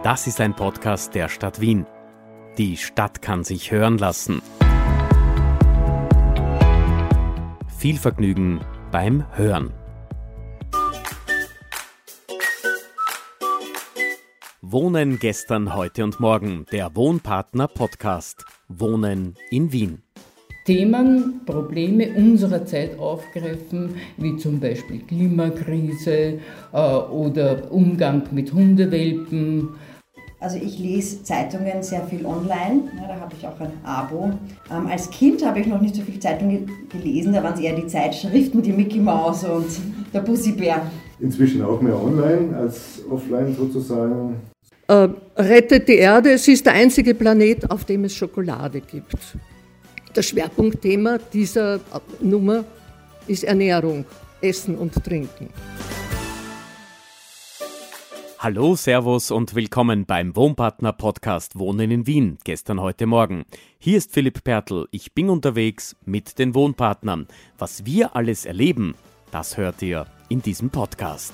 Das ist ein Podcast der Stadt Wien. Die Stadt kann sich hören lassen. Viel Vergnügen beim Hören. Wohnen gestern, heute und morgen. Der Wohnpartner-Podcast. Wohnen in Wien. Themen, Probleme unserer Zeit aufgreifen, wie zum Beispiel Klimakrise oder Umgang mit Hundewelpen. Also ich lese Zeitungen sehr viel online, ja, da habe ich auch ein Abo. Als Kind habe ich noch nicht so viel Zeitungen gelesen, da waren es eher die Zeitschriften, die Mickey Mouse und der Pussybär. Inzwischen auch mehr online als offline sozusagen. Rettet die Erde, es ist der einzige Planet, auf dem es Schokolade gibt. Das Schwerpunktthema dieser Nummer ist Ernährung, Essen und Trinken. Hallo, Servus und willkommen beim Wohnpartner-Podcast Wohnen in Wien, gestern, heute, morgen. Hier ist Philipp Pertl, ich bin unterwegs mit den Wohnpartnern. Was wir alles erleben, das hört ihr in diesem Podcast.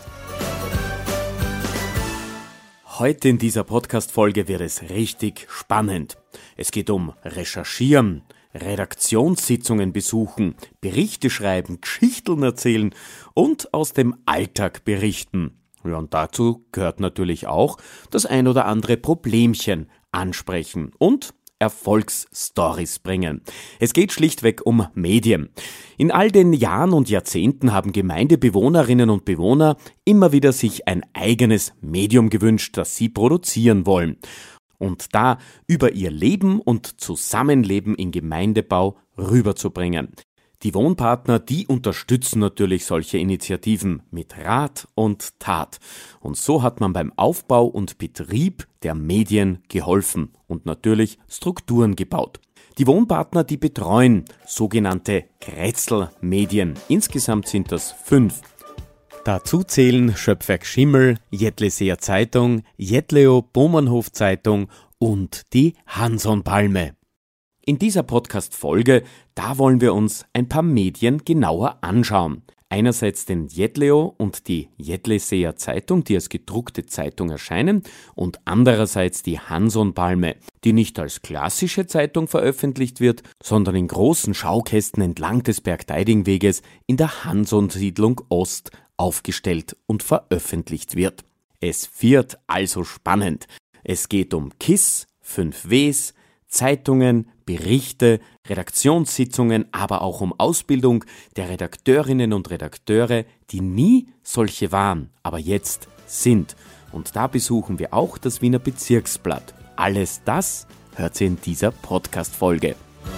Heute in dieser Podcast-Folge wird es richtig spannend. Es geht um Recherchieren, Redaktionssitzungen besuchen, Berichte schreiben, Geschichten erzählen und aus dem Alltag berichten. Ja, und dazu gehört natürlich auch das ein oder andere Problemchen ansprechen und Erfolgsstories bringen. Es geht schlichtweg um Medien. In all den Jahren und Jahrzehnten haben Gemeindebewohnerinnen und Bewohner immer wieder sich ein eigenes Medium gewünscht, das sie produzieren wollen. Und da über ihr Leben und Zusammenleben in Gemeindebau rüberzubringen. Die Wohnpartner, die unterstützen natürlich solche Initiativen mit Rat und Tat. Und so hat man beim Aufbau und Betrieb der Medien geholfen und natürlich Strukturen gebaut. Die Wohnpartner, die betreuen sogenannte Kretzel-Medien. Insgesamt sind das 5. Dazu zählen Schöpfwerk Schimmel, Jettleseer Zeitung, Jettleo Bohmannhof Zeitung und die Hanson-Palme. In dieser Podcast-Folge, da wollen wir uns ein paar Medien genauer anschauen. Einerseits den Jettleo und die Jettleseer Zeitung, die als gedruckte Zeitung erscheinen, und andererseits die Hanson-Palme, die nicht als klassische Zeitung veröffentlicht wird, sondern in großen Schaukästen entlang des Bergteidingweges in der Hanson-Siedlung Ost aufgestellt und veröffentlicht wird. Es wird also spannend. Es geht um KISS, 5 Ws, Zeitungen, Berichte, Redaktionssitzungen, aber auch um Ausbildung der Redakteurinnen und Redakteure, die nie solche waren, aber jetzt sind. Und da besuchen wir auch das Wiener Bezirksblatt. Alles das hört ihr in dieser Podcast-Folge.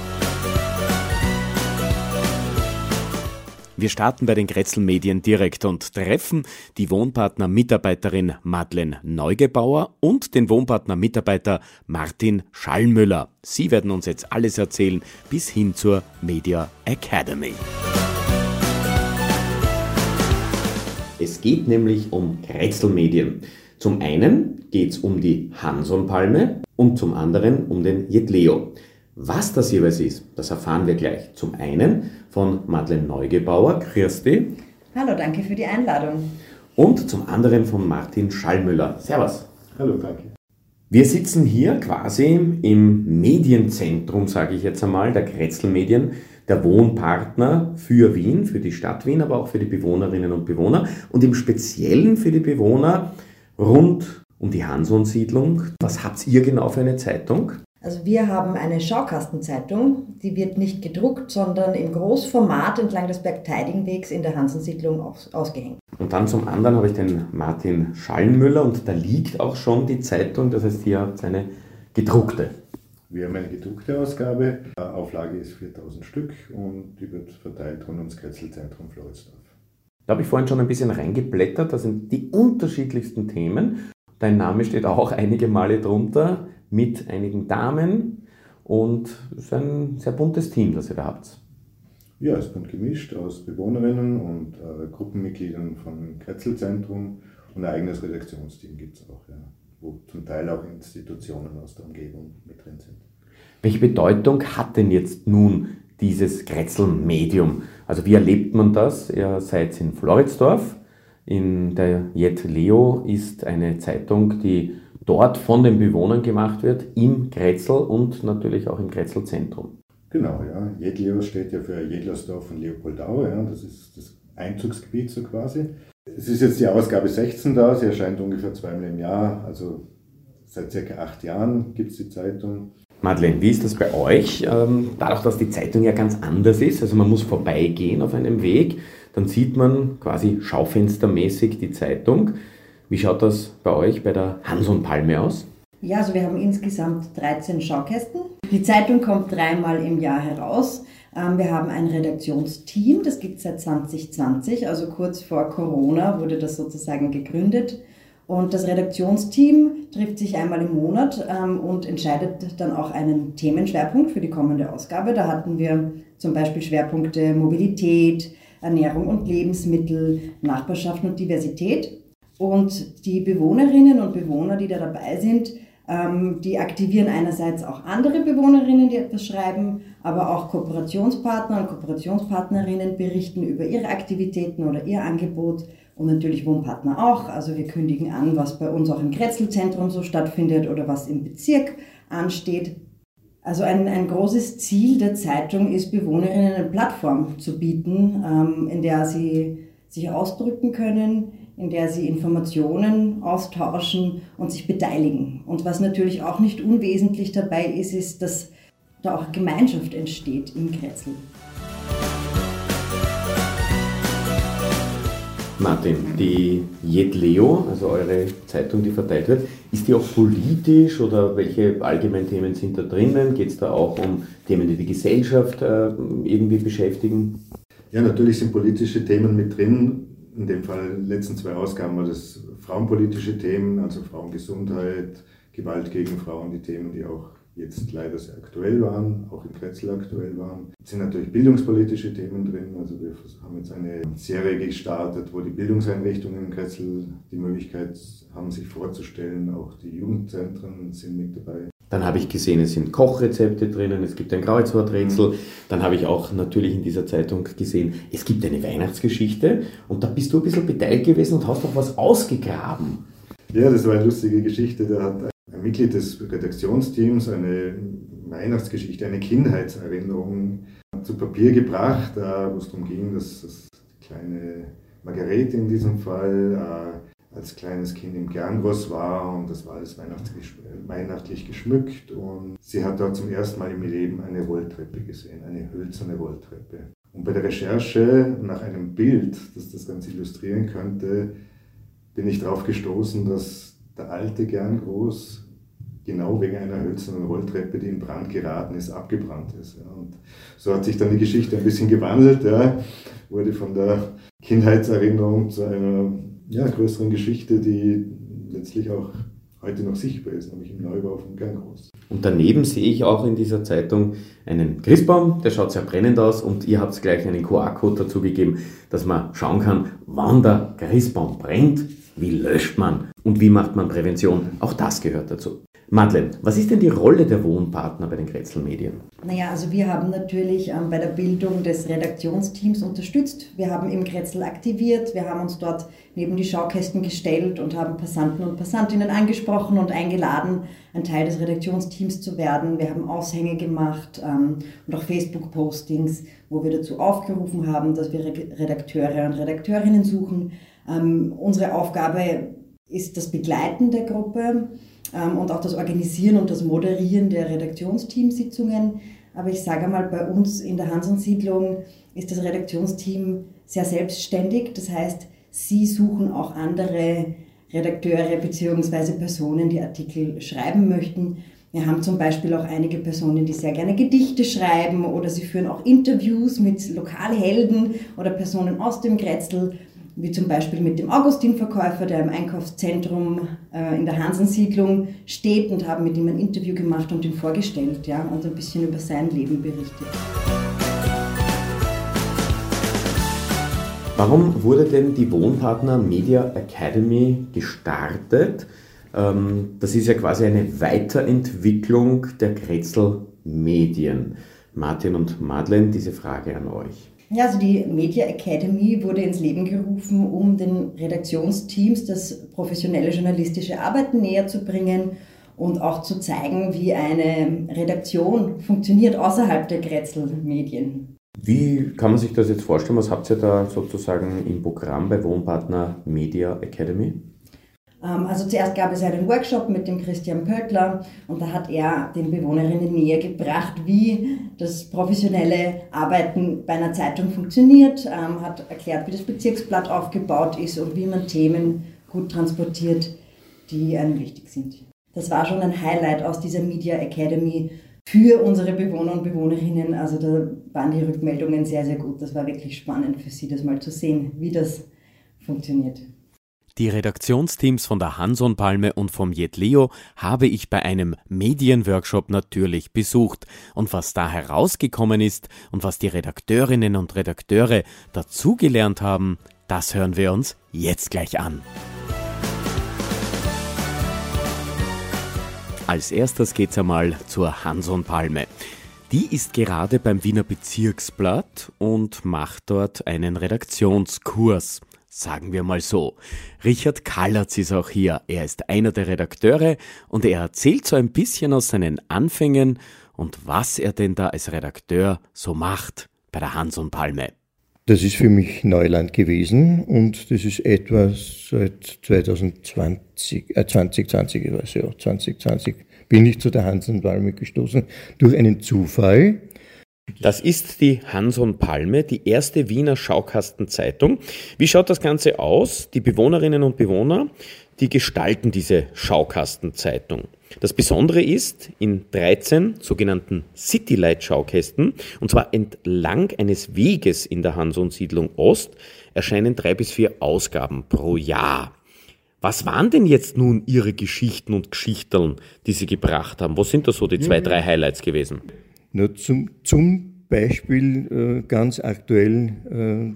Wir starten bei den Kretzel-Medien direkt und treffen die Wohnpartner-Mitarbeiterin Madeleine Neugebauer und den Wohnpartner-Mitarbeiter Martin Schallmüller. Sie werden uns jetzt alles erzählen, bis hin zur Media Academy. Es geht nämlich um Kretzel-Medien. Zum einen geht es um die Hanson-Palme und zum anderen um den Jettleo. Was das jeweils ist, das erfahren wir gleich. Zum einen von Madeleine Neugebauer. Grüß dich. Hallo, danke für die Einladung. Und zum anderen von Martin Schallmüller. Servus. Hallo, danke. Wir sitzen hier quasi im Medienzentrum, sage ich jetzt einmal, der Kretzel-Medien, der Wohnpartner für Wien, für die Stadt Wien, aber auch für die Bewohnerinnen und Bewohner und im Speziellen für die Bewohner rund um die Hanson-Siedlung. Was habt ihr genau für eine Zeitung? Also wir haben eine Schaukastenzeitung, die wird nicht gedruckt, sondern im Großformat entlang des Bergteidingwegs in der Hansen-Siedlung ausgehängt. Und dann zum anderen habe ich den Martin Schallmüller und da liegt auch schon die Zeitung, das heißt, ihr habt eine gedruckte. Wir haben eine gedruckte Ausgabe, Auflage ist 4000 Stück und die wird verteilt rund ums Kretzelzentrum Floridsdorf. Da habe ich vorhin schon ein bisschen reingeblättert, da sind die unterschiedlichsten Themen. Dein Name steht auch einige Male drunter, mit einigen Damen und es ist ein sehr buntes Team, das ihr da habt. Ja, es ist bunt gemischt aus Bewohnerinnen und Gruppenmitgliedern vom Kretzelzentrum und ein eigenes Redaktionsteam gibt es auch, ja, wo zum Teil auch Institutionen aus der Umgebung mit drin sind. Welche Bedeutung hat denn jetzt nun dieses Kretzel-Medium? Also wie erlebt man das? Ihr seid in Floridsdorf, in der Jettleo ist eine Zeitung, die dort von den Bewohnern gemacht wird, im Kretzel und natürlich auch im Kretzelzentrum. Genau, ja. Jedlio steht ja für Jedlersdorf und Leopoldau, ja. Das ist das Einzugsgebiet so quasi. Es ist jetzt die Ausgabe 16 da, sie erscheint ungefähr 2-mal im Jahr, also seit circa 8 Jahren gibt es die Zeitung. Madeleine, wie ist das bei euch? Dadurch, dass die Zeitung ja ganz anders ist, also man muss vorbeigehen auf einem Weg, dann sieht man quasi schaufenstermäßig die Zeitung. Wie schaut das bei euch bei der Hans und Palme aus? Ja, also wir haben insgesamt 13 Schaukästen. Die Zeitung kommt 3-mal im Jahr heraus. Wir haben ein Redaktionsteam, das gibt es seit 2020, also kurz vor Corona wurde das sozusagen gegründet. Und das Redaktionsteam trifft sich einmal im Monat und entscheidet dann auch einen Themenschwerpunkt für die kommende Ausgabe. Da hatten wir zum Beispiel Schwerpunkte Mobilität, Ernährung und Lebensmittel, Nachbarschaft und Diversität. Und die Bewohnerinnen und Bewohner, die da dabei sind, die aktivieren einerseits auch andere Bewohnerinnen, die etwas schreiben, aber auch Kooperationspartner und Kooperationspartnerinnen berichten über ihre Aktivitäten oder ihr Angebot und natürlich Wohnpartner auch. Also wir kündigen an, was bei uns auch im Kretzelzentrum so stattfindet oder was im Bezirk ansteht. Also ein großes Ziel der Zeitung ist, Bewohnerinnen eine Plattform zu bieten, in der sie sich ausdrücken können, in der sie Informationen austauschen und sich beteiligen. Und was natürlich auch nicht unwesentlich dabei ist, ist, dass da auch Gemeinschaft entsteht im Kretzel. Martin, die Jedleo, also eure Zeitung, die verteilt wird, ist die auch politisch oder welche allgemeinen Themen sind da drinnen? Geht es da auch um Themen, die die Gesellschaft irgendwie beschäftigen? Ja, natürlich sind politische Themen mit drin. In dem Fall, in den letzten 2 Ausgaben war das frauenpolitische Themen, also Frauengesundheit, Gewalt gegen Frauen, die Themen, die auch jetzt leider sehr aktuell waren, auch im Kretzel aktuell waren. Es sind natürlich bildungspolitische Themen drin, also wir haben jetzt eine Serie gestartet, wo die Bildungseinrichtungen im Kretzel die Möglichkeit haben, sich vorzustellen, auch die Jugendzentren sind mit dabei. Dann habe ich gesehen, es sind Kochrezepte drinnen, es gibt ein Kreuzworträtsel. Dann habe ich auch natürlich in dieser Zeitung gesehen, es gibt eine Weihnachtsgeschichte und da bist du ein bisschen beteiligt gewesen und hast auch was ausgegraben. Ja, das war eine lustige Geschichte. Da hat ein Mitglied des Redaktionsteams eine Weihnachtsgeschichte, eine Kindheitserinnerung zu Papier gebracht, wo es darum ging, dass die kleine Margarete in diesem Fall als kleines Kind im Gerngross war und das war alles weihnachtlich geschmückt und sie hat dort zum ersten Mal im Leben eine Rolltreppe gesehen, eine hölzerne Rolltreppe. Und bei der Recherche nach einem Bild, das das Ganze illustrieren könnte, bin ich darauf gestoßen, dass der alte Gerngross genau wegen einer hölzernen Rolltreppe, die in Brand geraten ist, abgebrannt ist. Ja. Und so hat sich dann die Geschichte ein bisschen gewandelt, ja. Wurde von der Kindheitserinnerung zu einer größeren Geschichte, die letztlich auch heute noch sichtbar ist, nämlich im Neubau von Gerngross. Und daneben sehe ich auch in dieser Zeitung einen Christbaum, der schaut sehr brennend aus und ihr habt gleich einen QR-Code dazu gegeben, dass man schauen kann, wann der Christbaum brennt, wie löscht man und wie macht man Prävention. Auch das gehört dazu. Madeleine, was ist denn die Rolle der Wohnpartner bei den Kretzelmedien? Naja, also wir haben natürlich bei der Bildung des Redaktionsteams unterstützt. Wir haben im Kretzel aktiviert, wir haben uns dort neben die Schaukästen gestellt und haben Passanten und Passantinnen angesprochen und eingeladen, ein Teil des Redaktionsteams zu werden. Wir haben Aushänge gemacht und auch Facebook-Postings, wo wir dazu aufgerufen haben, dass wir Redakteure und Redakteurinnen suchen. Unsere Aufgabe ist das Begleiten der Gruppe und auch das Organisieren und das Moderieren der Redaktionsteamsitzungen. Aber ich sage mal, bei uns in der Hansensiedlung ist das Redaktionsteam sehr selbstständig. Das heißt, sie suchen auch andere Redakteure bzw. Personen, die Artikel schreiben möchten. Wir haben zum Beispiel auch einige Personen, die sehr gerne Gedichte schreiben oder sie führen auch Interviews mit Lokalhelden oder Personen aus dem Kretzel, wie zum Beispiel mit dem Augustin-Verkäufer, der im Einkaufszentrum in der Hansensiedlung steht, und haben mit ihm ein Interview gemacht und ihn vorgestellt, ja, und ein bisschen über sein Leben berichtet. Warum wurde denn die Wohnpartner Media Academy gestartet? Das ist ja quasi eine Weiterentwicklung der Kretzel Medien. Martin und Madeleine, diese Frage an euch. Ja, also die Media Academy wurde ins Leben gerufen, um den Redaktionsteams das professionelle journalistische Arbeiten näher zu bringen und auch zu zeigen, wie eine Redaktion funktioniert außerhalb der Kretzel-Medien. Wie kann man sich das jetzt vorstellen? Was habt ihr da sozusagen im Programm bei Wohnpartner Media Academy? Also zuerst gab es einen Workshop mit dem Christian Pöttler und da hat er den Bewohnerinnen näher gebracht, wie das professionelle Arbeiten bei einer Zeitung funktioniert, hat erklärt, wie das Bezirksblatt aufgebaut ist und wie man Themen gut transportiert, die einem wichtig sind. Das war schon ein Highlight aus dieser Media Academy für unsere Bewohner und Bewohnerinnen. Also da waren die Rückmeldungen sehr, sehr gut. Das war wirklich spannend für sie, das mal zu sehen, wie das funktioniert. Die Redaktionsteams von der Hanson Palme und vom Jedleo habe ich bei einem Medienworkshop natürlich besucht. Und was da herausgekommen ist und was die Redakteurinnen und Redakteure dazugelernt haben, das hören wir uns jetzt gleich an. Als erstes geht's einmal zur Hanson Palme. Die ist gerade beim Wiener Bezirksblatt und macht dort einen Redaktionskurs. Sagen wir mal so. Richard Kallertz ist auch hier. Er ist einer der Redakteure und er erzählt so ein bisschen aus seinen Anfängen und was er denn da als Redakteur so macht bei der Hanson Palme. Das ist für mich Neuland gewesen und das ist etwa seit 2020 bin ich zu der Hanson Palme gestoßen durch einen Zufall. Das ist die Hanson Palme, die erste Wiener Schaukastenzeitung. Wie schaut das Ganze aus? Die Bewohnerinnen und Bewohner, die gestalten diese Schaukastenzeitung. Das Besondere ist, in 13 sogenannten Citylight-Schaukästen, und zwar entlang eines Weges in der Hanson-Siedlung Ost, erscheinen 3 bis 4 Ausgaben pro Jahr. Was waren denn jetzt nun Ihre Geschichten und Geschichteln, die Sie gebracht haben? Was sind da so die 2, 3 Highlights gewesen? Nur zum Beispiel ganz aktuell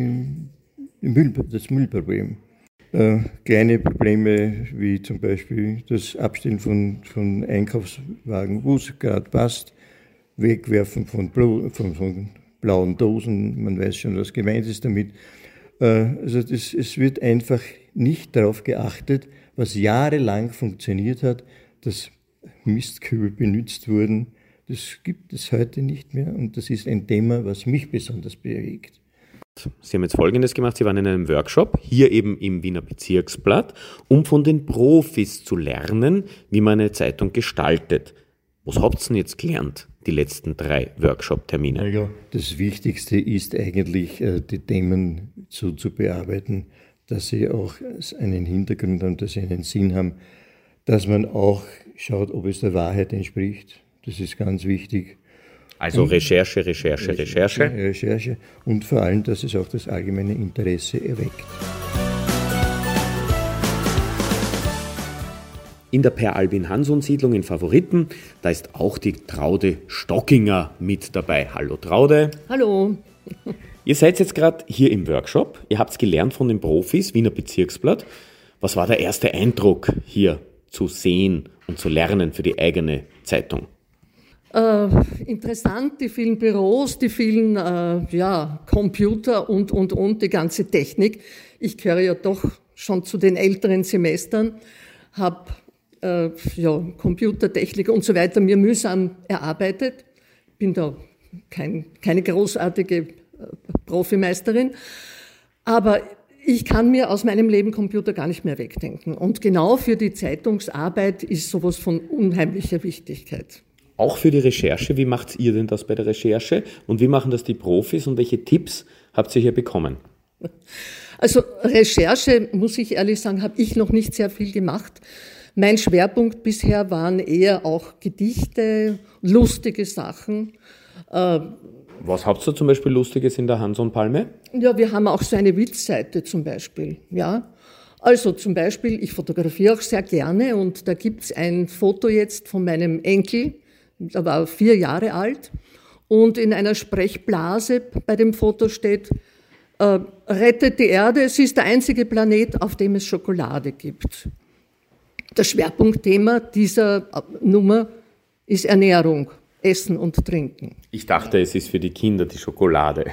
das Müllproblem. Kleine Probleme wie zum Beispiel das Abstellen von Einkaufswagen, wo es gerade passt, Wegwerfen von blauen Dosen, man weiß schon, was gemeint ist damit. Also es wird einfach nicht darauf geachtet, was jahrelang funktioniert hat, dass Mistkübel benutzt wurden. Das gibt es heute nicht mehr und das ist ein Thema, was mich besonders bewegt. Sie haben jetzt Folgendes gemacht, Sie waren in einem Workshop, hier eben im Wiener Bezirksblatt, um von den Profis zu lernen, wie man eine Zeitung gestaltet. Was habt ihr denn jetzt gelernt, die letzten 3 Workshop-Termine? Ja, das Wichtigste ist eigentlich, die Themen so zu bearbeiten, dass sie auch einen Hintergrund haben, dass sie einen Sinn haben, dass man auch schaut, ob es der Wahrheit entspricht. Das ist ganz wichtig. Also und Recherche und vor allem, dass es auch das allgemeine Interesse erweckt. In der Per Albin Hanson-Siedlung in Favoriten, da ist auch die Traude Stockinger mit dabei. Hallo Traude. Hallo. Ihr seid jetzt gerade hier im Workshop, ihr habt gelernt von den Profis, Wiener Bezirksblatt. Was war der erste Eindruck hier zu sehen und zu lernen für die eigene Zeitung? Interessant, die vielen Büros, die vielen Computer und die ganze Technik. Ich gehöre ja doch schon zu den älteren Semestern, habe Computertechnik und so weiter mir mühsam erarbeitet. Bin da keine großartige Profimeisterin, aber ich kann mir aus meinem Leben Computer gar nicht mehr wegdenken. Und genau für die Zeitungsarbeit ist sowas von unheimlicher Wichtigkeit. Auch für die Recherche, wie macht ihr denn das bei der Recherche und wie machen das die Profis und welche Tipps habt ihr hier bekommen? Also Recherche, muss ich ehrlich sagen, habe ich noch nicht sehr viel gemacht. Mein Schwerpunkt bisher waren eher auch Gedichte, lustige Sachen. Was habt ihr zum Beispiel Lustiges in der Hanson Palme? Ja, wir haben auch so eine Witzseite zum Beispiel, ja. Also zum Beispiel, ich fotografiere auch sehr gerne und da gibt's ein Foto jetzt von meinem Enkel, der war 4 Jahre alt und in einer Sprechblase bei dem Foto steht, rettet die Erde, es ist der einzige Planet, auf dem es Schokolade gibt. Das Schwerpunktthema dieser Nummer ist Ernährung, Essen und Trinken. Ich dachte, es ist für die Kinder die Schokolade.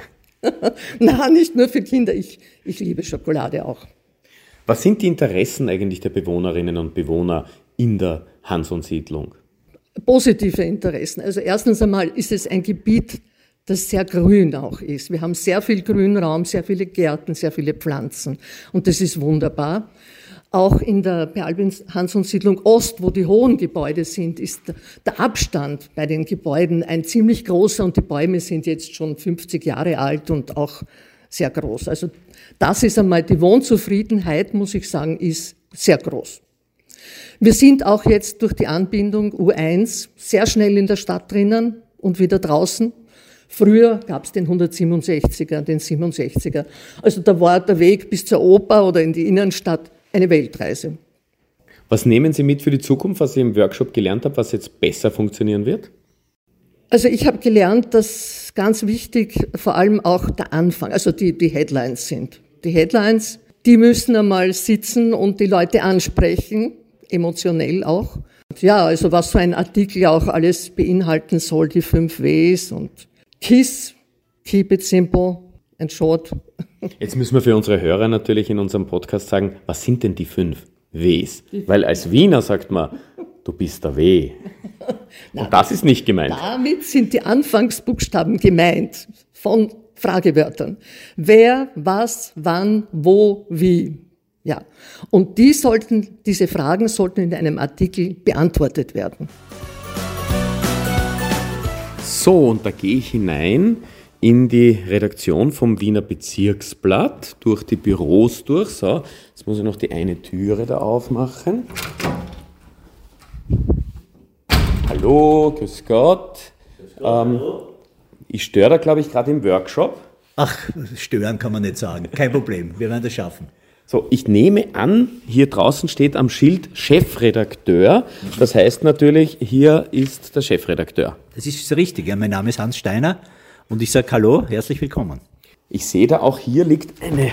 Na, nicht nur für Kinder, ich liebe Schokolade auch. Was sind die Interessen eigentlich der Bewohnerinnen und Bewohner in der Hanson-Siedlung? Positive Interessen. Also erstens einmal ist es ein Gebiet, das sehr grün auch ist. Wir haben sehr viel Grünraum, sehr viele Gärten, sehr viele Pflanzen und das ist wunderbar. Auch in der Per Albin Hansson-Siedlung Ost, wo die hohen Gebäude sind, ist der Abstand bei den Gebäuden ein ziemlich großer und die Bäume sind jetzt schon 50 Jahre alt und auch sehr groß. Also das ist einmal, die Wohnzufriedenheit, muss ich sagen, ist sehr groß. Wir sind auch jetzt durch die Anbindung U1 sehr schnell in der Stadt drinnen und wieder draußen. Früher gab es den 167er, den 67er. Also da war der Weg bis zur Oper oder in die Innenstadt eine Weltreise. Was nehmen Sie mit für die Zukunft, was Sie im Workshop gelernt haben, was jetzt besser funktionieren wird? Also ich habe gelernt, dass ganz wichtig vor allem auch der Anfang, also die Headlines sind. Die Headlines, die müssen einmal sitzen und die Leute ansprechen, emotionell auch. Ja, also was so ein Artikel auch alles beinhalten soll, die 5 Ws und KISS, keep it simple and short. Jetzt müssen wir für unsere Hörer natürlich in unserem Podcast sagen, was sind denn die 5 Ws? Weil als Wiener sagt man, du bist der W. Und das ist nicht gemeint. Damit sind die Anfangsbuchstaben gemeint von Fragewörtern. Wer, was, wann, wo, wie. Ja. Und diese Fragen sollten in einem Artikel beantwortet werden. So, und da gehe ich hinein in die Redaktion vom Wiener Bezirksblatt, durch die Büros durch. So, jetzt muss ich noch die eine Türe da aufmachen. Hallo, grüß Gott. Ich störe da, glaube ich, gerade im Workshop. Ach, stören kann man nicht sagen. Kein Problem, wir werden das schaffen. So, ich nehme an, hier draußen steht am Schild Chefredakteur. Das heißt natürlich, hier ist der Chefredakteur. Das ist richtig, ja, mein Name ist Hans Steiner und ich sage Hallo, herzlich willkommen. Ich sehe da auch, hier liegt eine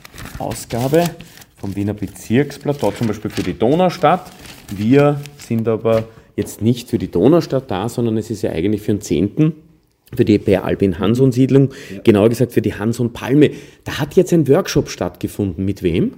Ausgabe vom Wiener Bezirksblatt, dort zum Beispiel für die Donaustadt. Wir sind aber jetzt nicht für die Donaustadt da, sondern es ist ja eigentlich für den 10., für die Per Albin Hansson-Siedlung, genauer gesagt für die Hansson-Palme. Da hat jetzt ein Workshop stattgefunden. Mit wem?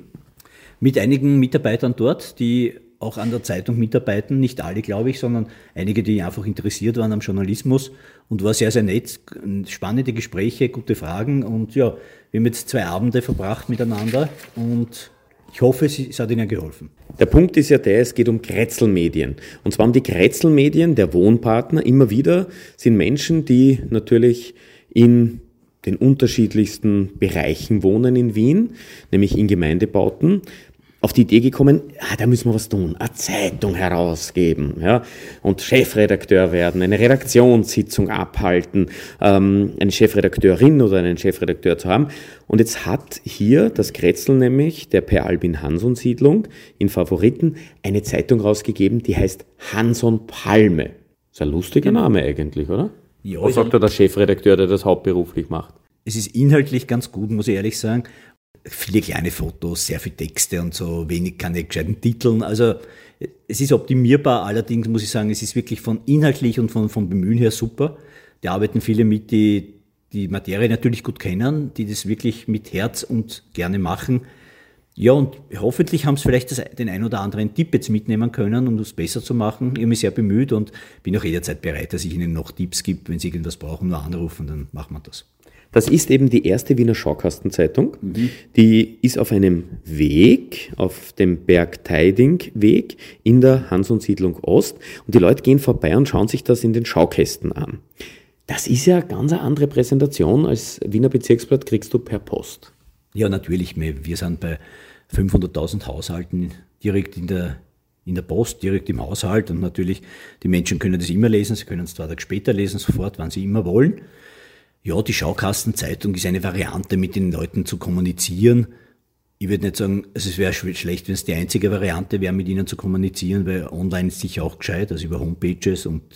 Mit einigen Mitarbeitern dort, die auch an der Zeitung mitarbeiten. Nicht alle, glaube ich, sondern einige, die einfach interessiert waren am Journalismus. Und war sehr, sehr nett. Spannende Gespräche, gute Fragen. Und ja, wir haben jetzt 2 Abende verbracht miteinander und ich hoffe, es hat Ihnen geholfen. Der Punkt ist ja der, es geht um Kretzelmedien. Und zwar um die Kretzelmedien, der Wohnpartner. Immer wieder sind Menschen, die natürlich in den unterschiedlichsten Bereichen wohnen in Wien, nämlich in Gemeindebauten, auf die Idee gekommen, da müssen wir was tun, eine Zeitung herausgeben, ja, und Chefredakteur werden, eine Redaktionssitzung abhalten, eine Chefredakteurin oder einen Chefredakteur zu haben. Und jetzt hat hier das Kretzel nämlich, der Per Albin Hansson-Siedlung, in Favoriten, eine Zeitung rausgegeben, die heißt Hansson Palme. Ist ein lustiger Name eigentlich, oder? Ja, was sagt da der Chefredakteur, der das hauptberuflich macht? Es ist inhaltlich ganz gut, muss ich ehrlich sagen. Viele kleine Fotos, sehr viele Texte und so, keine gescheiten Titeln. Also es ist optimierbar, allerdings muss ich sagen, es ist wirklich von inhaltlich und vom Bemühen her super. Da arbeiten viele mit, die die Materie natürlich gut kennen, die das wirklich mit Herz und gerne machen. Ja, und hoffentlich haben sie vielleicht den ein oder anderen Tipp jetzt mitnehmen können, um das besser zu machen. Ich habe mich sehr bemüht und bin auch jederzeit bereit, dass ich Ihnen noch Tipps gebe. Wenn Sie irgendwas brauchen, nur anrufen, dann machen wir das. Das ist eben die erste Wiener Schaukastenzeitung. Die ist auf einem Weg, auf dem Bergteiding-Weg in der Hansson-Siedlung Ost. Und die Leute gehen vorbei und schauen sich das in den Schaukästen an. Das ist ja ganz eine andere Präsentation als Wiener Bezirksblatt kriegst du per Post. Ja, natürlich. Wir sind bei 500.000 Haushalten direkt in der Post, direkt im Haushalt. Und natürlich, die Menschen können das immer lesen. Sie können es 2 Tage später lesen, sofort, wann sie immer wollen. Ja, die Schaukastenzeitung ist eine Variante, mit den Leuten zu kommunizieren. Ich würde nicht sagen, also es wäre schlecht, wenn es die einzige Variante wäre, mit ihnen zu kommunizieren, weil online ist sicher auch gescheit, also über Homepages und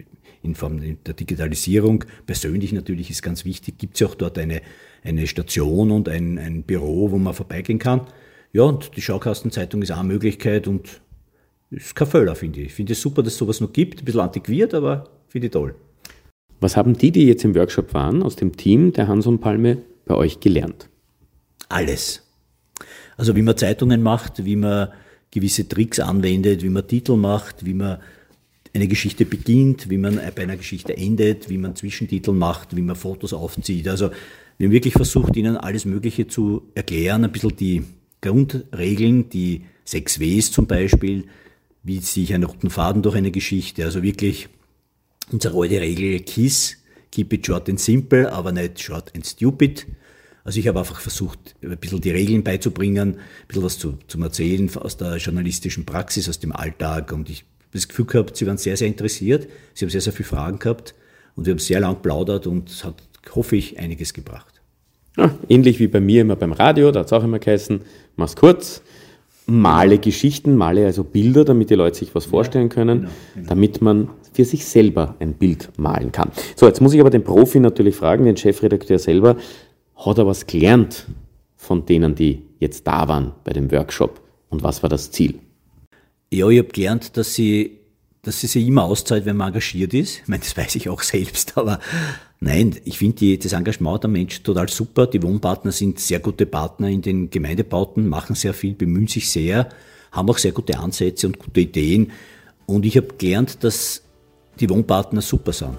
in Form der Digitalisierung. Persönlich natürlich ist ganz wichtig, gibt es ja auch dort eine Station und ein Büro, wo man vorbeigehen kann. Ja, und die Schaukastenzeitung ist auch eine Möglichkeit und ist kein Fehler, finde ich. Ich finde es super, dass es sowas noch gibt, ein bisschen antiquiert, aber finde ich toll. Was haben die jetzt im Workshop waren, aus dem Team der Hansson Palme bei euch gelernt? Alles. Also wie man Zeitungen macht, wie man gewisse Tricks anwendet, wie man Titel macht, wie man eine Geschichte beginnt, wie man bei einer Geschichte endet, wie man Zwischentitel macht, wie man Fotos aufzieht. Also wir haben wirklich versucht, Ihnen alles Mögliche zu erklären, ein bisschen die Grundregeln, die 6 Ws zum Beispiel, wie ziehe ich einen roten Faden durch eine Geschichte. Also wirklich unsere alte Regel KISS, keep it short and simple, aber nicht short and stupid. Also ich habe einfach versucht, ein bisschen die Regeln beizubringen, ein bisschen was zum Erzählen aus der journalistischen Praxis, aus dem Alltag. Und ich habe das Gefühl gehabt, Sie waren sehr, sehr interessiert. Sie haben sehr, sehr viele Fragen gehabt. Und wir haben sehr lang plaudert und es hat, hoffe ich, einiges gebracht. Ja, ähnlich wie bei mir immer beim Radio, da hat es auch immer geheißen, mach's kurz, male Geschichten, male also Bilder, damit die Leute sich was vorstellen können, genau. Damit man für sich selber ein Bild malen kann. So, jetzt muss ich aber den Profi natürlich fragen, den Chefredakteur selber, hat er was gelernt von denen, die jetzt da waren bei dem Workshop? Und was war das Ziel? Ja, ich habe gelernt, dass sie sich immer auszahlt, wenn man engagiert ist. Ich meine, das weiß ich auch selbst, aber nein, ich finde das Engagement der Menschen total super. Die Wohnpartner sind sehr gute Partner in den Gemeindebauten, machen sehr viel, bemühen sich sehr, haben auch sehr gute Ansätze und gute Ideen. Und ich habe gelernt, dass die Wohnpartner super sind.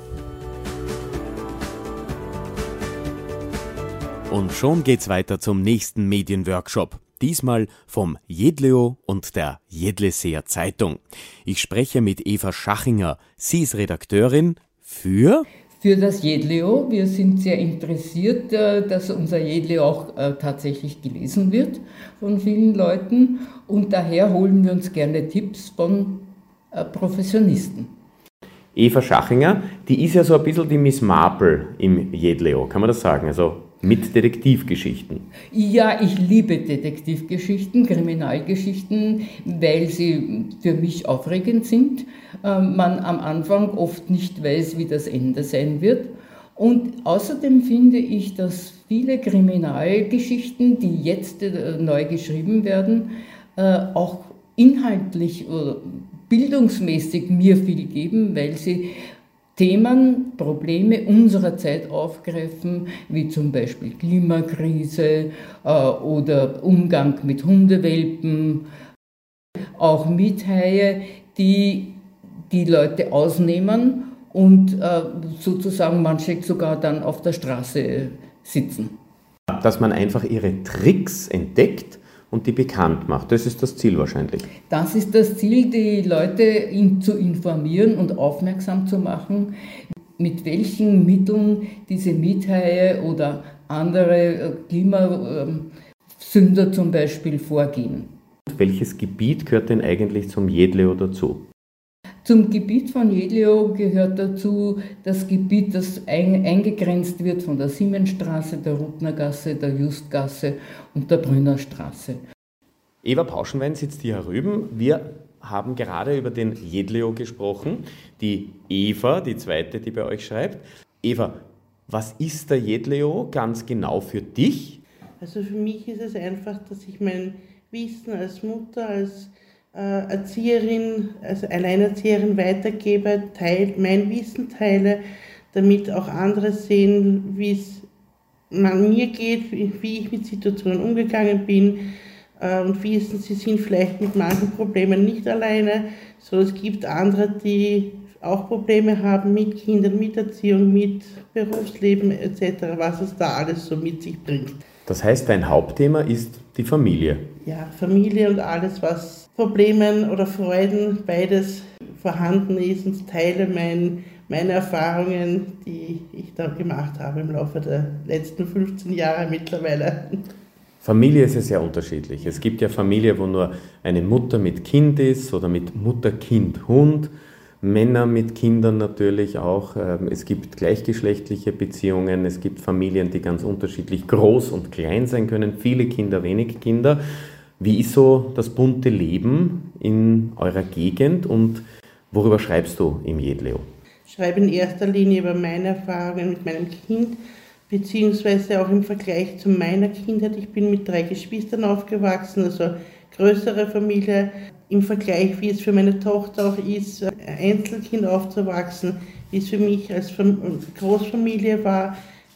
Und schon geht's weiter zum nächsten Medienworkshop. Diesmal vom Jedleo und der Jedleseer Zeitung. Ich spreche mit Eva Schachinger. Sie ist Redakteurin für das Jedleo. Wir sind sehr interessiert, dass unser Jedleo auch tatsächlich gelesen wird von vielen Leuten. Und daher holen wir uns gerne Tipps von Professionisten. Eva Schachinger, die ist ja so ein bisschen die Miss Marple im Jedleo, kann man das sagen? Also mit Detektivgeschichten. Ja, ich liebe Detektivgeschichten, Kriminalgeschichten, weil sie für mich aufregend sind. Man am Anfang oft nicht weiß, wie das Ende sein wird. Und außerdem finde ich, dass viele Kriminalgeschichten, die jetzt neu geschrieben werden, auch inhaltlich oder bildungsmäßig mir viel geben, weil sie Themen, Probleme unserer Zeit aufgreifen, wie zum Beispiel Klimakrise oder Umgang mit Hundewelpen, auch Miethaie, die Leute ausnehmen und sozusagen manche sogar dann auf der Straße sitzen. Dass man einfach ihre Tricks entdeckt und die bekannt macht. Das ist das Ziel wahrscheinlich. Das ist das Ziel, die Leute zu informieren und aufmerksam zu machen, mit welchen Mitteln diese Miethaie oder andere Klimasünder zum Beispiel vorgehen. Welches Gebiet gehört denn eigentlich zum Jedleo dazu? Zum Gebiet von Jedleo gehört dazu das Gebiet, das eingegrenzt wird von der Siemensstraße, der Rubnergasse, der Justgasse und der Brünnerstraße. Eva Pauschenwein sitzt hier herüben. Wir haben gerade über den Jedleo gesprochen. Die Eva, die zweite, die bei euch schreibt. Eva, was ist der Jedleo ganz genau für dich? Also für mich ist es einfach, dass ich mein Wissen als Mutter, als Erzieherin, also Alleinerzieherin weitergebe, mein Wissen teile, damit auch andere sehen, wie es mir geht, wie ich mit Situationen umgegangen bin und wissen, sie sind vielleicht mit manchen Problemen nicht alleine, sondern es gibt andere, die auch Probleme haben mit Kindern, mit Erziehung, mit Berufsleben etc., was es da alles so mit sich bringt. Das heißt, dein Hauptthema ist die Familie. Ja, Familie und alles, was Problemen oder Freuden, beides vorhanden ist, und teile meine Erfahrungen, die ich da gemacht habe im Laufe der letzten 15 Jahre mittlerweile. Familie ist ja sehr unterschiedlich. Es gibt ja Familie, wo nur eine Mutter mit Kind ist oder mit Mutter, Kind, Hund. Männer mit Kindern natürlich auch. Es gibt gleichgeschlechtliche Beziehungen. Es gibt Familien, die ganz unterschiedlich groß und klein sein können. Viele Kinder, wenig Kinder. Wie ist so das bunte Leben in eurer Gegend und worüber schreibst du im Jedleo? Ich schreibe in erster Linie über meine Erfahrungen mit meinem Kind, beziehungsweise auch im Vergleich zu meiner Kindheit. Ich bin mit 3 Geschwistern aufgewachsen, also größere Familie. Im Vergleich, wie es für meine Tochter auch ist, Einzelkind aufzuwachsen, wie es für mich als Großfamilie war,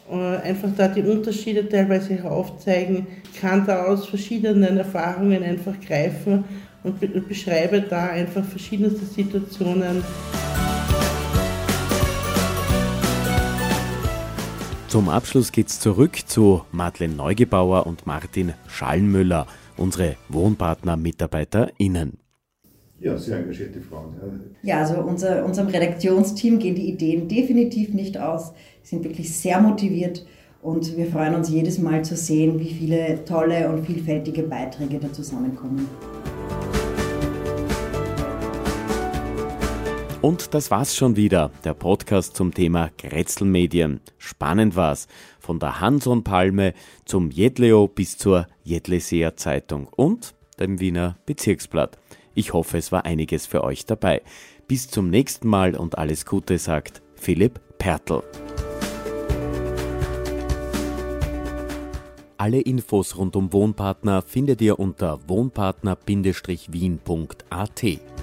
einfach da die Unterschiede teilweise aufzeigen, kann da aus verschiedenen Erfahrungen einfach greifen und beschreibe da einfach verschiedenste Situationen. Zum Abschluss geht's zurück zu Madeleine Neugebauer und Martin Schallenmüller, unsere WohnpartnerMitarbeiterInnen. Ja, sehr engagierte Frauen. Ja, also unserem Redaktionsteam gehen die Ideen definitiv nicht aus. Sie sind wirklich sehr motiviert und wir freuen uns jedes Mal zu sehen, wie viele tolle und vielfältige Beiträge da zusammenkommen. Und das war's schon wieder, der Podcast zum Thema Kretzelmedien. Spannend war's. Von der Hanson-Palme zum Jedleo bis zur Jedleseer Zeitung und dem Wiener Bezirksblatt. Ich hoffe, es war einiges für euch dabei. Bis zum nächsten Mal und alles Gute, sagt Philipp Pertl. Alle Infos rund um Wohnpartner findet ihr unter wohnpartner-wien.at.